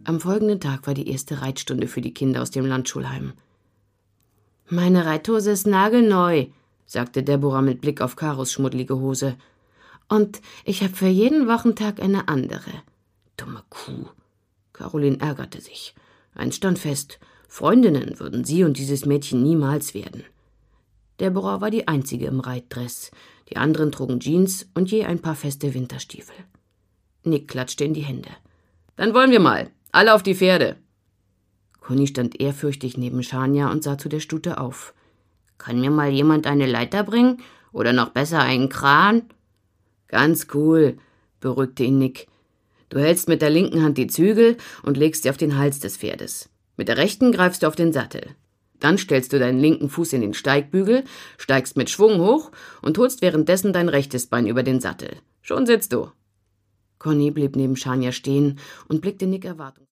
Am folgenden Tag war die erste Reitstunde für die Kinder aus dem Landschulheim. »Meine Reithose ist nagelneu«, sagte Deborah mit Blick auf Karos schmuddelige Hose. »Und ich habe für jeden Wochentag eine andere.« Dumme Kuh. Caroline ärgerte sich. Eins stand fest: Freundinnen würden sie und dieses Mädchen niemals werden. Deborah war die einzige im Reitdress. Die anderen trugen Jeans und je ein paar feste Winterstiefel. Nick klatschte in die Hände. »Dann wollen wir mal. Alle auf die Pferde!« Conny stand ehrfürchtig neben Shania und sah zu der Stute auf. »Kann mir mal jemand eine Leiter bringen? Oder noch besser einen Kran?« »Ganz cool«, beruhigte ihn Nick. »Du hältst mit der linken Hand die Zügel und legst sie auf den Hals des Pferdes. Mit der rechten greifst du auf den Sattel. Dann stellst du deinen linken Fuß in den Steigbügel, steigst mit Schwung hoch und holst währenddessen dein rechtes Bein über den Sattel. Schon sitzt du.« Conny blieb neben Shania stehen und blickte Nick erwartungsvoll